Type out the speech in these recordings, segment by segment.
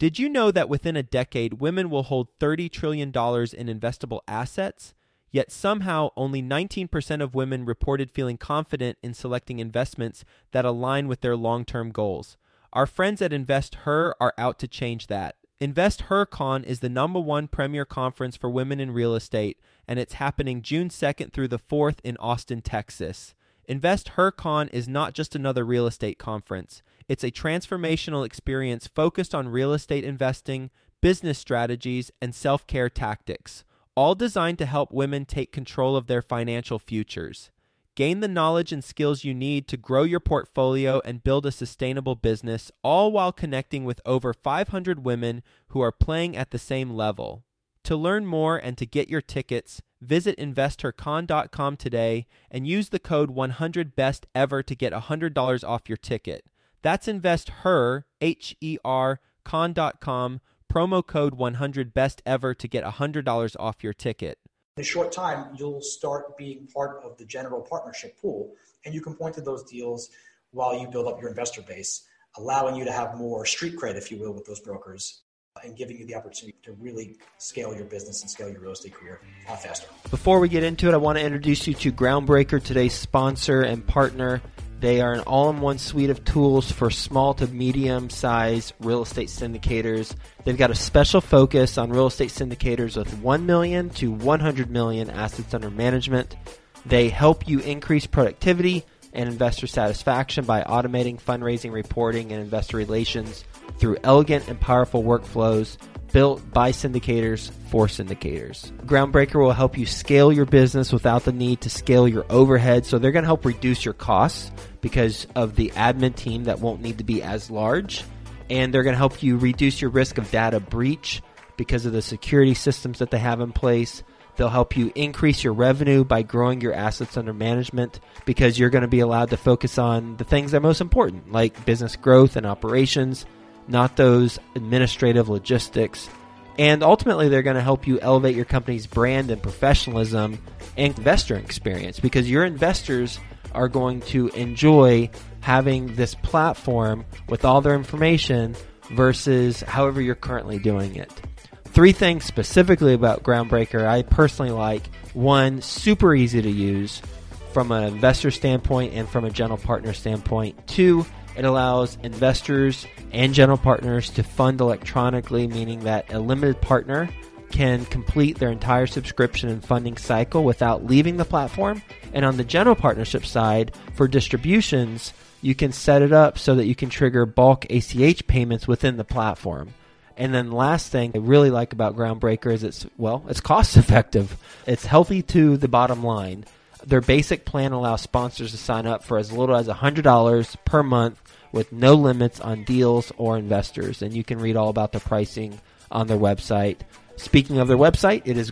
Did you know that within a decade, women will hold $30 trillion in investable assets? Yet somehow only 19% of women reported feeling confident in selecting investments that align with their long-term goals. Our friends at InvestHer are out to change that. InvestHerCon is the #1 premier conference for women in real estate, and it's happening June 2nd through the 4th in Austin, Texas. InvestHerCon is not just another real estate conference. It's a transformational experience focused on real estate investing, business strategies, and self-care tactics, all designed to help women take control of their financial futures. Gain the knowledge and skills you need to grow your portfolio and build a sustainable business, all while connecting with over 500 women who are playing at the same level. To learn more and to get your tickets, visit InvestHerCon.com today and use the code 100BESTEVER to get $100 off your ticket. That's InvestHer, H-E-R, con.com, promo code 100BESTEVER to get $100 off your ticket. In a short time, you'll start being part of the general partnership pool, and you can point to those deals while you build up your investor base, allowing you to have more street cred, if you will, with those brokers, and giving you the opportunity to really scale your business and scale your real estate career faster. Before we get into it, I want to introduce you to Groundbreaker, today's sponsor and partner. They are an all-in-one suite of tools for small to medium-sized real estate syndicators. They've got a special focus on real estate syndicators with 1 million to 100 million assets under management. They help you increase productivity and investor satisfaction by automating fundraising, reporting, and investor relations through elegant and powerful workflows built by syndicators for syndicators. Groundbreaker will help you scale your business without the need to scale your overhead. So they're going to help reduce your costs because of the admin team that won't need to be as large. And they're going to help you reduce your risk of data breach because of the security systems that they have in place. They'll help you increase your revenue by growing your assets under management because you're going to be allowed to focus on the things that are most important, like business growth and operations, not those administrative logistics. And ultimately, they're going to help you elevate your company's brand and professionalism and investor experience because your investors are going to enjoy having this platform with all their information versus however you're currently doing it. 3 things specifically about Groundbreaker I personally like. 1, super easy to use from an investor standpoint and from a general partner standpoint. 2, it allows investors and general partners to fund electronically, meaning that a limited partner can complete their entire subscription and funding cycle without leaving the platform. And on the general partnership side, for distributions, you can set it up so that you can trigger bulk ACH payments within the platform. And then last thing I really like about Groundbreaker is it's cost effective. It's healthy to the bottom line. Their basic plan allows sponsors to sign up for as little as $100 per month with no limits on deals or investors. And you can read all about the pricing on their website. Speaking of their website, it is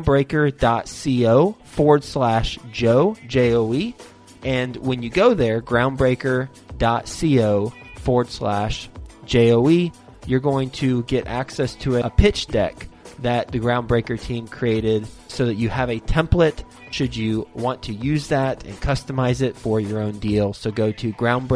groundbreaker.co/Joe, J-O-E. And when you go there, groundbreaker.co/Joe, you're going to get access to a pitch deck that the Groundbreaker team created so that you have a template should you want to use that and customize it for your own deal. So go to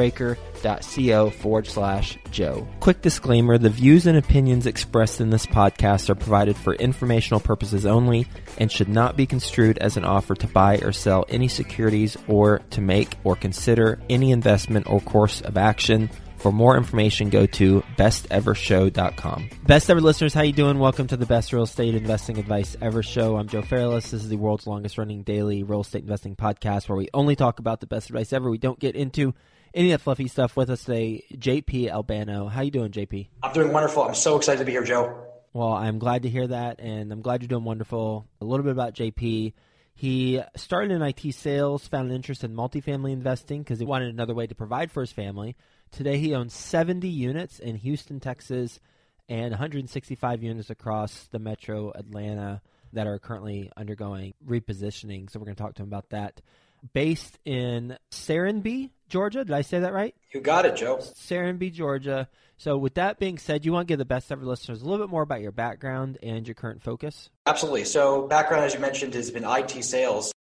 groundbreaker.co/Joe. Quick disclaimer, the views and opinions expressed in this podcast are provided for informational purposes only and should not be construed as an offer to buy or sell any securities or to make or consider any investment or course of action. For more information, go to bestevershow.com. Best Ever listeners, how you doing? Welcome to the Best Real Estate Investing Advice Ever Show. I'm Joe Fairless. This is the world's longest running daily real estate investing podcast where we only talk about the best advice ever. We don't get into any of that fluffy stuff. With us today, JP Albano. How you doing, JP? I'm doing wonderful. I'm so excited to be here, Joe. Well, I'm glad to hear that, and I'm glad you're doing wonderful. A little bit about JP. He started in IT sales, found an interest in multifamily investing because he wanted another way to provide for his family. Today, he owns 70 units in Houston, Texas, and 165 units across the metro Atlanta that are currently undergoing repositioning. So we're going to talk to him about that. Based in Serenbe, Georgia. Did I say that right? You got it, Joe. Serenbe, Georgia. So with that being said, you want to give the Best Ever listeners a little bit more about your background and your current focus? Absolutely. So background, as you mentioned, has been IT sales.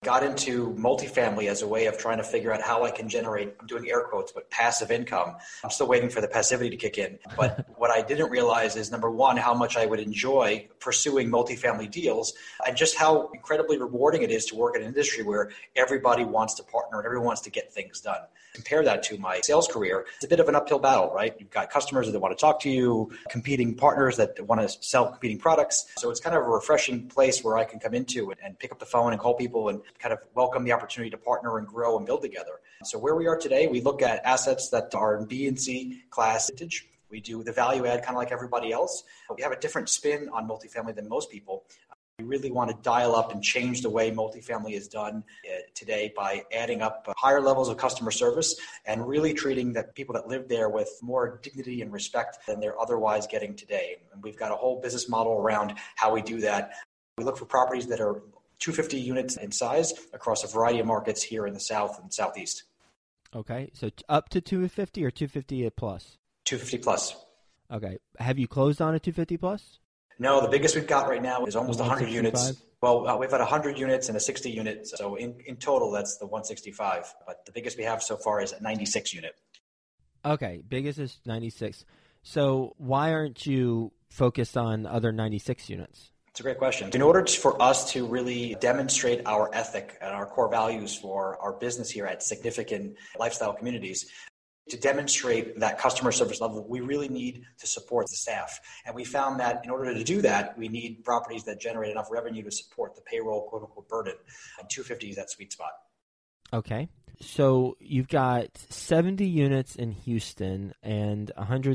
got into multifamily as a way of trying to figure out how I can generate, I'm doing air quotes, but passive income. I'm still waiting for the passivity to kick in. But what I didn't realize is, number one, how much I would enjoy pursuing multifamily deals and just how incredibly rewarding it is to work in an industry where everybody wants to partner and everyone wants to get things done. Compare that to my sales career. It's a bit of an uphill battle, right? You've got customers that want to talk to you, competing partners that want to sell competing products. So it's kind of a refreshing place where I can come into and pick up the phone and call people and kind of welcome the opportunity to partner and grow and build together. So where we are today, we look at assets that are in B and C class vintage. We do the value add kind of like everybody else. We have a different spin on multifamily than most people. We really want to dial up and change the way multifamily is done today by adding up higher levels of customer service and really treating the people that live there with more dignity and respect than they're otherwise getting today. And we've got a whole business model around how we do that. We look for properties that are 250 units in size across a variety of markets here in the South and Southeast. Okay, so up to 250 or 250 plus? 250 plus. Okay. Have you closed on a 250 plus? No, the biggest we've got right now is almost 100 units. Well, we've had 100 units and a 60 unit. So in total, that's the 165. But the biggest we have so far is a 96 unit. Okay, biggest is 96. So why aren't you focused on other 96 units? It's a great question. In order for us to really demonstrate our ethic and our core values for our business here at Significant Lifestyle Communities, to demonstrate that customer service level, we really need to support the staff. And we found that in order to do that, we need properties that generate enough revenue to support the payroll, quote unquote, burden. And 250 is that sweet spot. Okay. So you've got 70 units in Houston and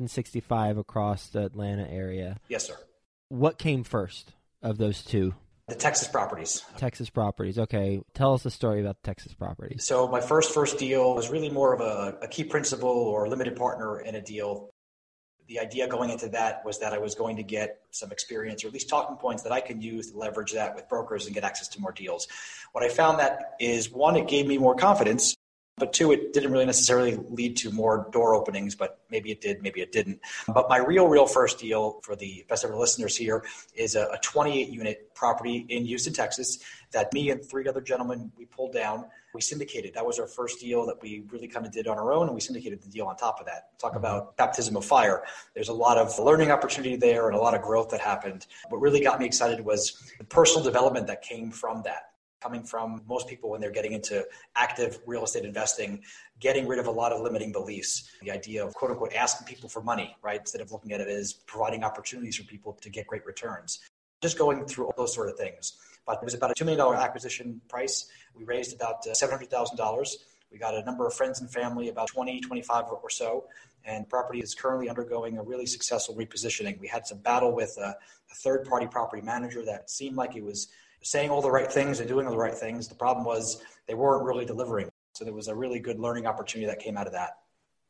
165 across the Atlanta area. Yes, sir. What came first of those two? The Texas properties. Texas properties. Okay. Tell us a story about the Texas properties. So my first deal was really more of a key principal or limited partner in a deal. The idea going into that was that I was going to get some experience or at least talking points that I can use to leverage that with brokers and get access to more deals. What I found that is, one, it gave me more confidence. But two, it didn't really necessarily lead to more door openings, but maybe it did, maybe it didn't. But my real first deal for the best ever listeners here is a 28-unit property in Houston, Texas, that me and three other gentlemen, we pulled down. We syndicated. That was our first deal that we really kind of did on our own, and we syndicated the deal on top of that. Talk about baptism of fire. There's a lot of learning opportunity there and a lot of growth that happened. What really got me excited was the personal development that came from that. Coming from most people when they're getting into active real estate investing, getting rid of a lot of limiting beliefs. The idea of, quote unquote, asking people for money, right? Instead of looking at it as providing opportunities for people to get great returns. Just going through all those sort of things. But it was about a $2 million acquisition price. We raised about $700,000. We got a number of friends and family, about 20, 25 or so. And the property is currently undergoing a really successful repositioning. We had some battle with a third-party property manager that seemed like it was saying all the right things and doing all the right things. The problem was they weren't really delivering. So there was a really good learning opportunity that came out of that.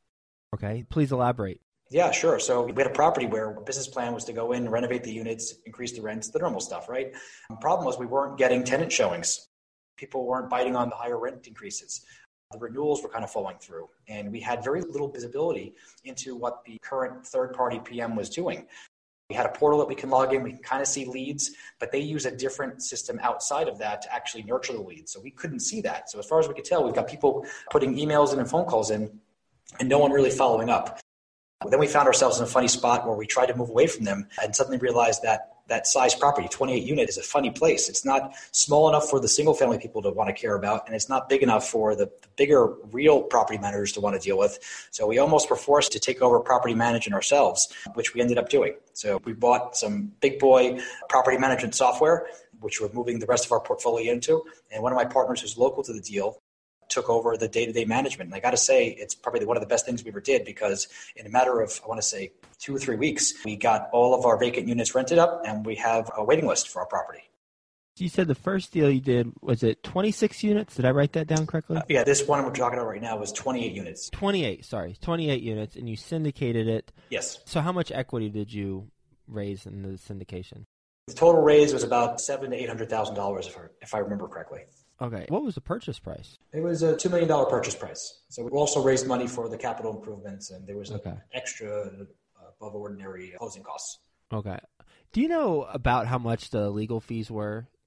Okay, please elaborate. Yeah, sure. So we had a property where our business plan was to go in, renovate the units, increase the rents, the normal stuff, right? The problem was we weren't getting tenant showings. People weren't biting on the higher rent increases. The renewals were kind of falling through. And we had very little visibility into what the current third-party PM was doing. We had a portal that we can log in. We can kind of see leads, but they use a different system outside of that to actually nurture the leads. So we couldn't see that. So as far as we could tell, we've got people putting emails in and phone calls in and no one really following up. Then we found ourselves in a funny spot where we tried to move away from them and suddenly realized that that size property, 28 unit, is a funny place. It's not small enough for the single family people to want to care about, and it's not big enough for the bigger real property managers to want to deal with. So we almost were forced to take over property management ourselves, which we ended up doing. So we bought some big boy property management software, which we're moving the rest of our portfolio into. And one of my partners who's local to the deal took over the day-to-day management. And I got to say, it's probably one of the best things we ever did, because in a matter of, I want to say, 2 or 3 weeks, we got all of our vacant units rented up and we have a waiting list for our property. You said the first deal you did, was it 26 units? Did I write that down correctly? Yeah, this one we're talking about right now was 28 units. 28 units, and you syndicated it. Yes. So how much equity did you raise in the syndication? The total raise was about $700,000 to $800,000, if I remember correctly. Okay. What was the purchase price? It was a $2 million purchase price. So we also raised money for the capital improvements, and there was an extra above ordinary closing costs. Okay. Do you know about how much the legal fees were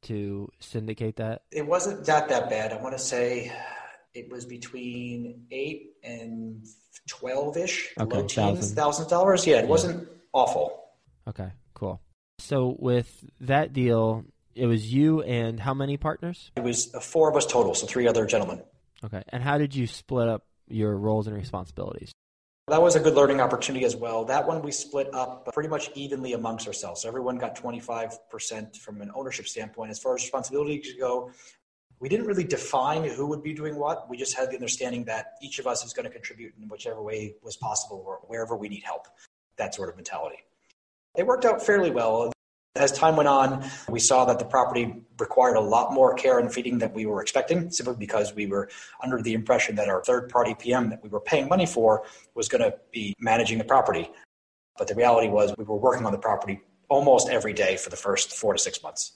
to syndicate that? It wasn't that bad. I want to say it was between 8 and 12-ish, low teens, $1,000. Yeah, it wasn't awful. Okay, cool. So with that deal, it was you and how many partners? It was 4 of us total, so 3 other gentlemen. Okay, and how did you split up your roles and responsibilities? That was a good learning opportunity as well. That one we split up pretty much evenly amongst ourselves. So everyone got 25% from an ownership standpoint. As far as responsibilities go, we didn't really define who would be doing what. We just had the understanding that each of us is going to contribute in whichever way was possible or wherever we need help, that sort of mentality. It worked out fairly well. As time went on, we saw that the property required a lot more care and feeding than we were expecting, simply because we were under the impression that our third-party PM that we were paying money for was going to be managing the property. But the reality was we were working on the property almost every day for the first 4 to 6 months.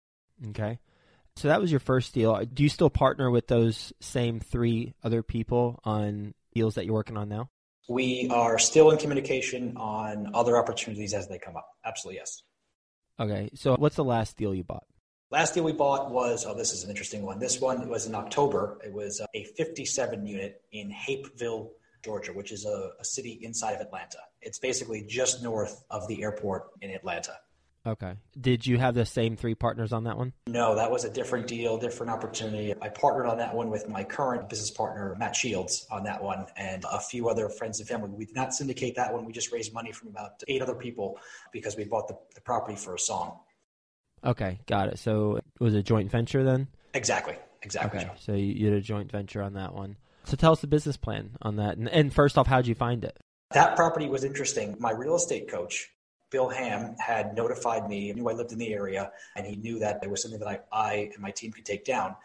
Okay. So that was your first deal. Do you still partner with those same 3 other people on deals that you're working on now? We are still in communication on other opportunities as they come up. Absolutely, yes. Okay, so what's the last deal you bought? Last deal we bought was, this is an interesting one. This one was in October. It was a 57 unit in Hapeville, Georgia, which is a city inside of Atlanta. It's basically just north of the airport in Atlanta. Okay. Did you have the same 3 partners on that one? No, that was a different deal, different opportunity. I partnered on that one with my current business partner, Matt Shields, on that one, and a few other friends and family. We did not syndicate that one. We just raised money from about 8 other people because we bought the property for a song. Okay, got it. So it was a joint venture then? Exactly. Okay, so you did a joint venture on that one. So tell us the business plan on that. And first off, how'd you find it? That property was interesting. My real estate coach, Bill Ham, had notified me, knew I lived in the area, and he knew that there was something that I and my team could take down.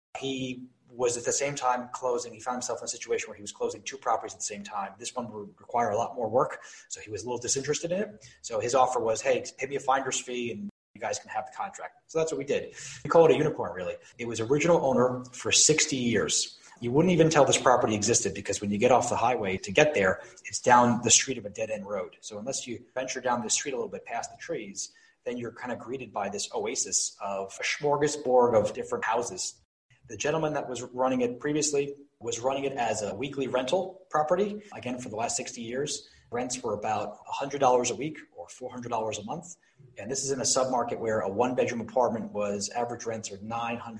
He was at the same time closing. He found himself in a situation where he was closing 2 properties at the same time. This one would require a lot more work, so he was a little disinterested in it. So his offer was, hey, pay me a finder's fee and you guys can have the contract. So that's what we did. We call it a unicorn, really. It was original owner for 60 years. You wouldn't even tell this property existed because when you get off the highway to get there, it's down the street of a dead-end road. So unless you venture down the street a little bit past the trees, then you're kind of greeted by this oasis of a smorgasbord of different houses. The gentleman that was running it previously was running it as a weekly rental property. Again, for the last 60 years, rents were about $100 a week or $400 a month. And this is in a submarket where a 1-bedroom apartment was average rents are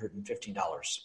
$915.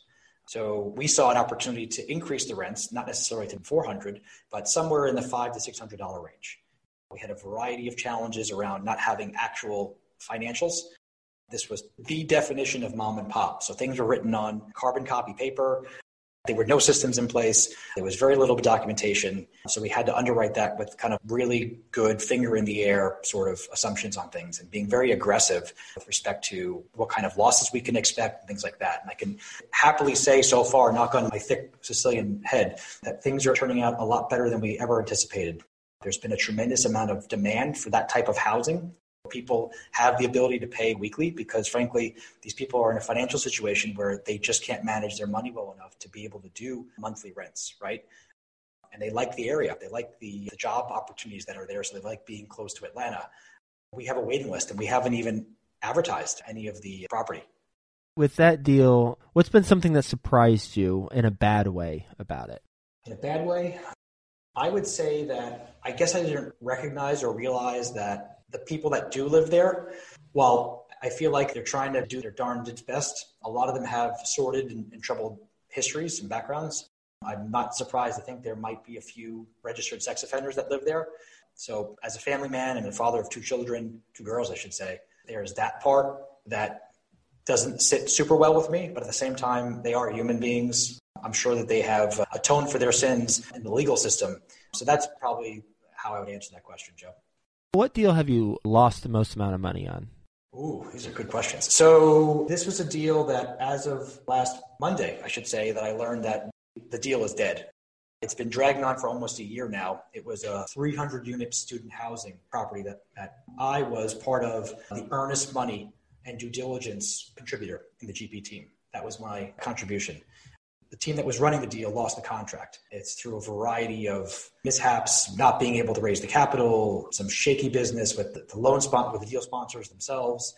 So we saw an opportunity to increase the rents, not necessarily to $400, but somewhere in the $500 to $600 range. We had a variety of challenges around not having actual financials. This was the definition of mom and pop. So things were written on carbon copy paper. There were no systems in place. There was very little documentation. So we had to underwrite that with kind of really good finger in the air sort of assumptions on things and being very aggressive with respect to what kind of losses we can expect and things like that. And I can happily say so far, knock on my thick Sicilian head, that things are turning out a lot better than we ever anticipated. There's been a tremendous amount of demand for that type of housing. People have the ability to pay weekly because, frankly, these people are in a financial situation where they just can't manage their money well enough to be able to do monthly rents, right? And they like the area. They like the job opportunities that are there, so they like being close to Atlanta. We have a waiting list, and we haven't even advertised any of the property. With that deal, what's been something that surprised you in a bad way about it? In a bad way, I would say that I guess I didn't recognize or realize that the people that do live there, while I feel like they're trying to do their darndest best, a lot of them have sordid and troubled histories and backgrounds. I'm not surprised. I think there might be a few registered sex offenders that live there. So as a family man and a father of 2 children, 2 girls, I should say, there's that part that doesn't sit super well with me. But at the same time, they are human beings. I'm sure that they have atoned for their sins in the legal system. So that's probably how I would answer that question, Joe. What deal have you lost the most amount of money on? Ooh, these are good questions. So this was a deal that as of last Monday, I should say, that I learned that the deal is dead. It's been dragging on for almost a year now. It was a 300-unit student housing property that I was part of the earnest money and due diligence contributor in the GP team. That was my contribution. The team that was running the deal lost the contract. It's through a variety of mishaps, not being able to raise the capital, some shaky business with the loan sponsor, with the deal sponsors themselves.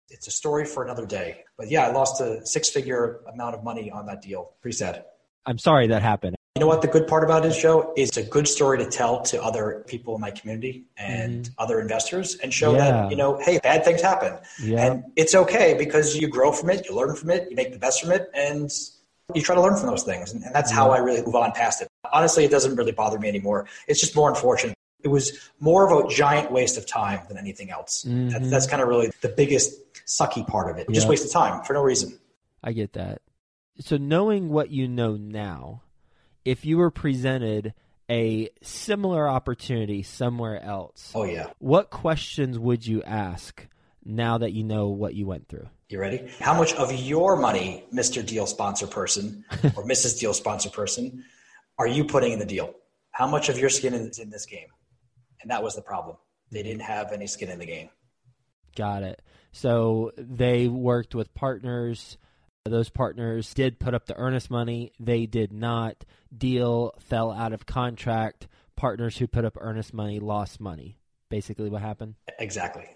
It's a story for another day. But yeah, I lost a six-figure amount of money on that deal. Pretty sad. I'm sorry that happened. You know what the good part about it is, Joe? It's a good story to tell to other people in my community and other investors and show that, hey, bad things happen. Yeah. And it's okay because you grow from it, you learn from it, you make the best from it, and you try to learn from those things. And that's how I really move on past it. Honestly, it doesn't really bother me anymore. It's just more unfortunate. It was more of a giant waste of time than anything else. That's kind of really the biggest sucky part of it. Just waste of time for no reason. I get that. So knowing what you know now, if you were presented a similar opportunity somewhere else, what questions would you ask now that you know what you went through? You ready? How much of your money, Mr. Deal Sponsor Person or Mrs. Deal Sponsor Person, are you putting in the deal? How much of your skin is in this game? And that was the problem. They didn't have any skin in the game. Got it. So they worked with partners. Those partners did put up the earnest money. They did not. Deal fell out of contract. Partners who put up earnest money lost money. Basically what happened? Exactly.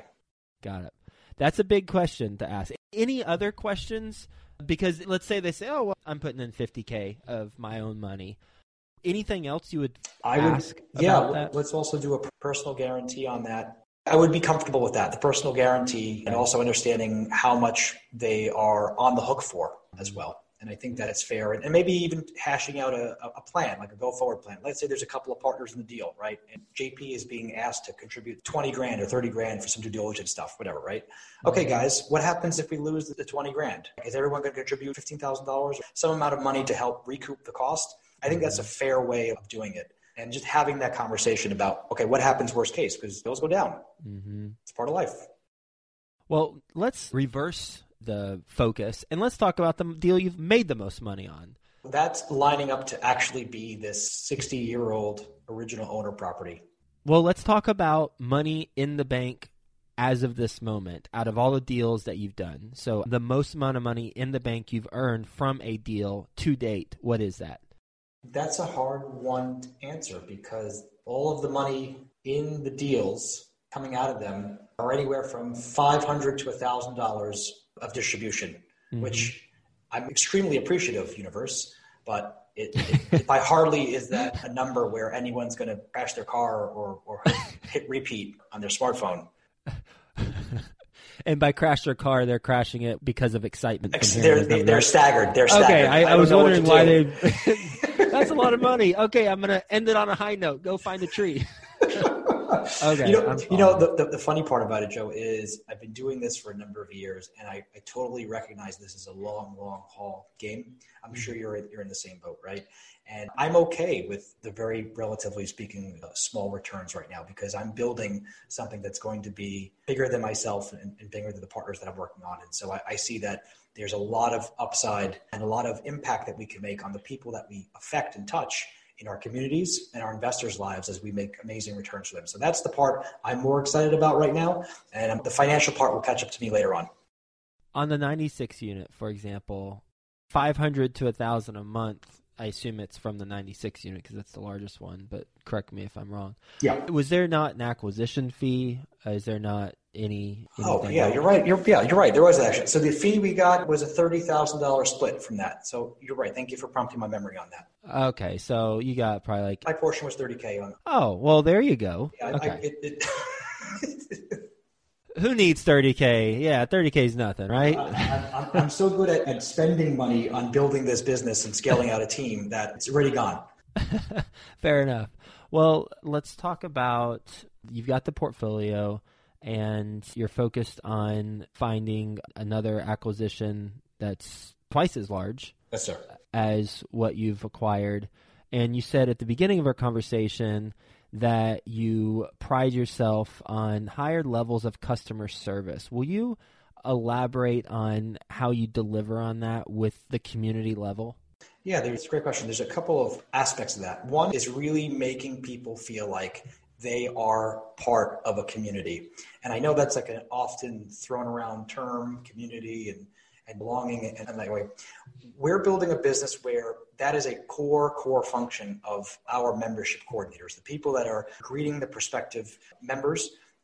Got it. That's a big question to ask. Any other questions? Because let's say they say, I'm putting in $50K of my own money. Anything else you would ask about that? Let's also do a personal guarantee on that. I would be comfortable with that, the personal guarantee, and also understanding how much they are on the hook for as well. And I think that it's fair. And maybe even hashing out a plan, like a go-forward plan. Let's say there's a couple of partners in the deal, right? And JP is being asked to contribute 20 grand or 30 grand for some due diligence stuff, whatever, right? Okay, guys, what happens if we lose the 20 grand? Is everyone going to contribute $15,000 or some amount of money to help recoup the cost? I think that's a fair way of doing it. And just having that conversation about, okay, what happens worst case? Because bills go down. It's part of life. Well, let's reverse the focus and let's talk about the deal you've made the most money on. That's lining up to actually be this 60-year-old original owner property. Well, let's talk about money in the bank as of this moment, out of all the deals that you've done. So the most amount of money in the bank you've earned from a deal to date, what is that? That's a hard one to answer because all of the money in the deals coming out of them are anywhere from $500 to $1,000 of distribution, which I'm extremely appreciative, universe, but it by hardly is that a number where anyone's going to crash their car or hit repeat on their smartphone. And by crash their car, they're crashing it because of excitement. They're staggered. They're staggered. Okay, I was wondering why they... That's a lot of money. Okay, I'm going to end it on a high note. Go find a tree. Okay. The funny part about it, Joe, is I've been doing this for a number of years, and I totally recognize this is a long, long haul game. I'm sure you're in the same boat, right? And I'm okay with the very, relatively speaking, small returns right now because I'm building something that's going to be bigger than myself and bigger than the partners that I'm working on. And so I see that there's a lot of upside and a lot of impact that we can make on the people that we affect and touch in our communities and our investors' lives as we make amazing returns for them. So that's the part I'm more excited about right now. And the financial part will catch up to me later on. On the 96 unit, for example, $500 to $1,000 a month, I assume it's from the 96 unit because that's the largest one, but correct me if I'm wrong. Yeah. Was there not an acquisition fee? Is there not any? Oh, yeah, you're right. You're right. There was actually. So the fee we got was a $30,000 split from that. So you're right. Thank you for prompting my memory on that. Okay. So you got probably like. My portion was $30K on it. Oh, well, there you go. Yeah, okay. Who needs $30K? Yeah, $30K is nothing, right? I'm so good at spending money on building this business and scaling out a team that it's already gone. Fair enough. Well, let's talk about, you've got the portfolio and you're focused on finding another acquisition that's twice as large yes, sir. As what you've acquired. And you said at the beginning of our conversation that you pride yourself on higher levels of customer service. Will you elaborate on how you deliver on that with the community level? Yeah, it's a great question. There's a couple of aspects of that. One is really making people feel like they are part of a community. And I know that's like an often thrown around term, community and belonging and that way. We're building a business where that is a core function of our membership coordinators, the people that are greeting the prospective members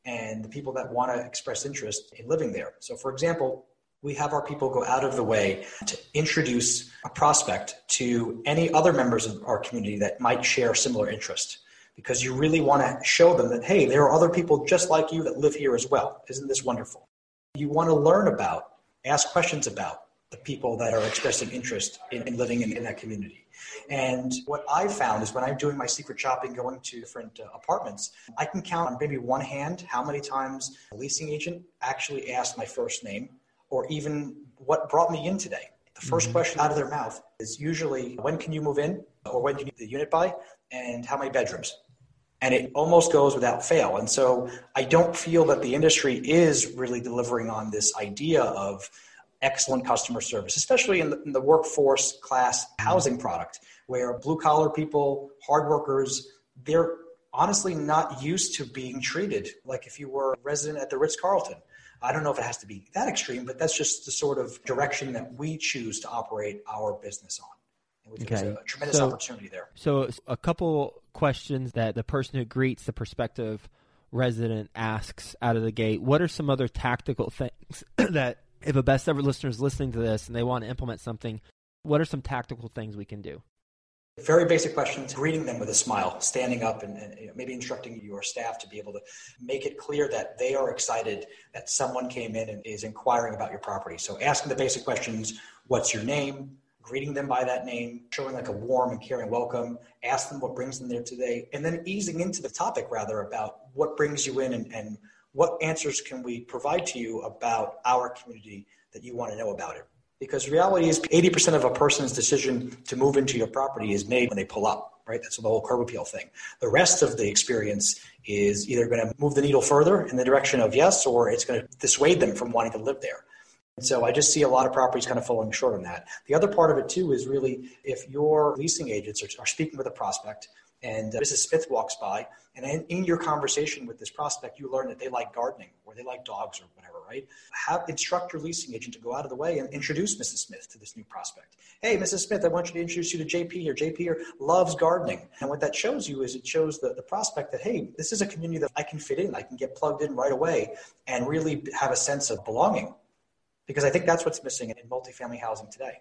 and the people that want to express interest in living there. So for example, we have our people go out of the way to introduce a prospect to any other members of our community that might share similar interest, because you really want to show them that, hey, there are other people just like you that live here as well. Isn't this wonderful? You want to learn about, ask questions about the people that are expressing interest in living in that community. And what I've found is when I'm doing my secret shopping, going to different apartments, I can count on maybe one hand how many times a leasing agent actually asked my first name, or even what brought me in today. The first question out of their mouth is usually, when can you move in? Or when do you need the unit by? And how many bedrooms? And it almost goes without fail. And so I don't feel that the industry is really delivering on this idea of excellent customer service, especially in the workforce class housing product, where blue collar people, hard workers, they're honestly not used to being treated like if you were a resident at the Ritz-Carlton. I don't know if it has to be that extreme, but that's just the sort of direction that we choose to operate our business on. And we think there's a tremendous opportunity there. So a couple questions that the person who greets the prospective resident asks out of the gate. What are some other tactical things that if a Best Ever listener is listening to this and they want to implement something, what are some tactical things we can do? Very basic questions, greeting them with a smile, standing up and maybe instructing your staff to be able to make it clear that they are excited that someone came in and is inquiring about your property. So asking the basic questions, what's your name? Greeting them by that name, showing like a warm and caring welcome, ask them what brings them there today, and then easing into the topic rather about what brings you in and what answers can we provide to you about our community that you want to know about it. Because the reality is 80% of a person's decision to move into your property is made when they pull up, right? That's the whole curb appeal thing. The rest of the experience is either going to move the needle further in the direction of yes, or it's going to dissuade them from wanting to live there. And so I just see a lot of properties kind of falling short on that. The other part of it too is really if your leasing agents are speaking with a prospect and Mrs. Smith walks by, and in your conversation with this prospect, you learn that they like gardening or they like dogs or whatever, right? Instruct your leasing agent to go out of the way and introduce Mrs. Smith to this new prospect. Hey, Mrs. Smith, I want you to introduce you to JP, or JP loves gardening. And what that shows you is it shows the prospect that, hey, this is a community that I can fit in. I can get plugged in right away and really have a sense of belonging. Because I think that's what's missing in multifamily housing today.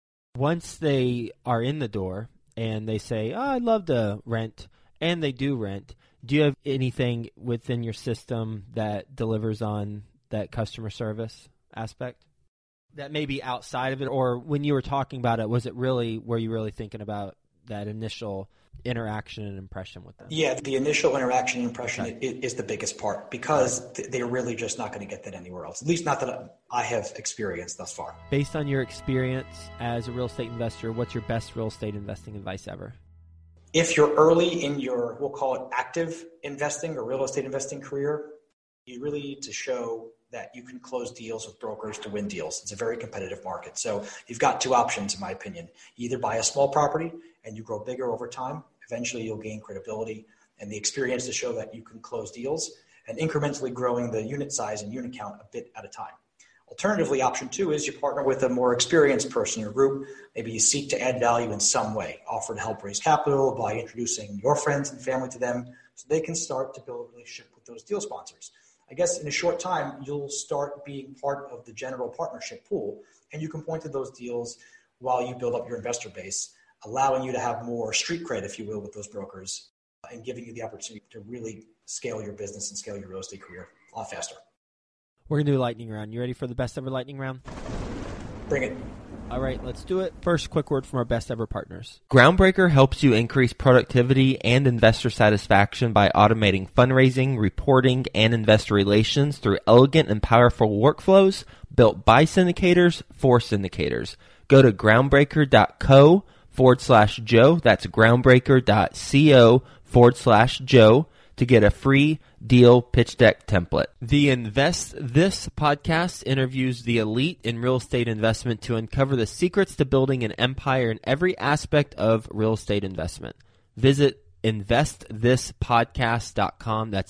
Once they are in the door and they say, oh, I'd love to rent, and they do rent, do you have anything within your system that delivers on that customer service aspect that may be outside of it? Or when you were talking about it, were you really thinking about that initial interaction and impression with them? Yeah, the initial interaction and impression is the biggest part, because they're really just not going to get that anywhere else, at least not that I have experienced thus far. Based on your experience as a real estate investor, what's your best real estate investing advice ever? If you're early in your, we'll call it active investing or real estate investing career, you really need to show that you can close deals with brokers to win deals. It's a very competitive market. So you've got two options, in my opinion. You either buy a small property and you grow bigger over time. Eventually you'll gain credibility and the experience to show that you can close deals, and incrementally growing the unit size and unit count a bit at a time. Alternatively, option two is you partner with a more experienced person in your group. Maybe you seek to add value in some way, offer to help raise capital by introducing your friends and family to them so they can start to build a relationship with those deal sponsors. I guess in a short time, you'll start being part of the general partnership pool, and you can point to those deals while you build up your investor base, allowing you to have more street cred, if you will, with those brokers, and giving you the opportunity to really scale your business and scale your real estate career a lot faster. We're going to do a lightning round. You ready for the best ever lightning round? Bring it. All right, let's do it. First, quick word from our best ever partners. Groundbreaker helps you increase productivity and investor satisfaction by automating fundraising, reporting, and investor relations through elegant and powerful workflows built by syndicators for syndicators. Go to groundbreaker.co/Joe. That's groundbreaker.co/Joe to get a free deal pitch deck template. The Invest This podcast interviews the elite in real estate investment to uncover the secrets to building an empire in every aspect of real estate investment. Visit investthispodcast.com. That's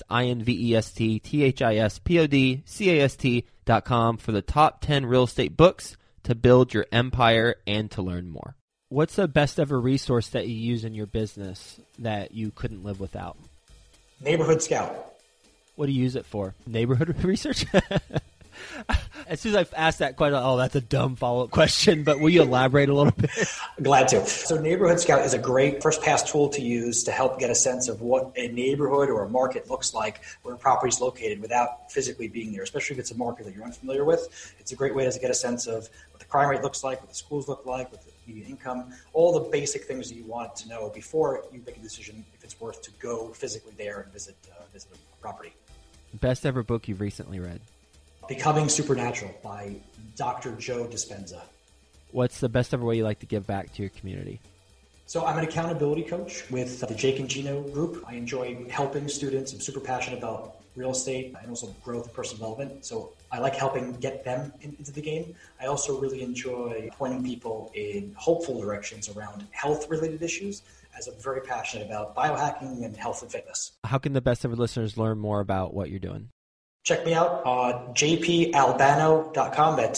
investthispodcast.com for the top 10 real estate books to build your empire and to learn more. What's the best ever resource that you use in your business that you couldn't live without? Neighborhood Scout. What do you use it for? Neighborhood research? As soon as I asked that question, that's a dumb follow-up question, but will you elaborate a little bit? Glad to. So Neighborhood Scout is a great first-pass tool to use to help get a sense of what a neighborhood or a market looks like where a property is located without physically being there, especially if it's a market that you're unfamiliar with. It's a great way to get a sense of what the crime rate looks like, what the schools look like, what the median income, all the basic things that you want to know before you make a decision if it's worth to go physically there and visit a property. Best ever book you've recently read? Becoming Supernatural by Dr. Joe Dispenza. What's the best ever way you like to give back to your community? So I'm an accountability coach with the Jake and Gino group. I enjoy helping students. I'm super passionate about real estate and also growth and personal development. So I like helping get them into the game. I also really enjoy pointing people in hopeful directions around health-related issues, as I'm very passionate about biohacking and health and fitness. How can the best ever listeners learn more about what you're doing? Check me out on jpalbano.com. That's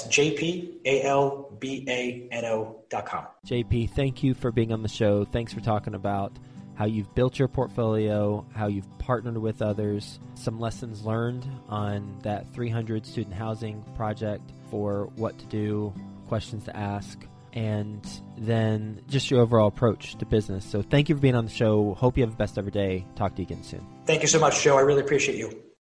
jpalbano.com. JP, thank you for being on the show. Thanks for talking about how you've built your portfolio, how you've partnered with others, some lessons learned on that 300 student housing project for what to do, questions to ask, and then just your overall approach to business. So thank you for being on the show. Hope you have the best ever day. Talk to you again soon. Thank you so much, Joe. I really appreciate you.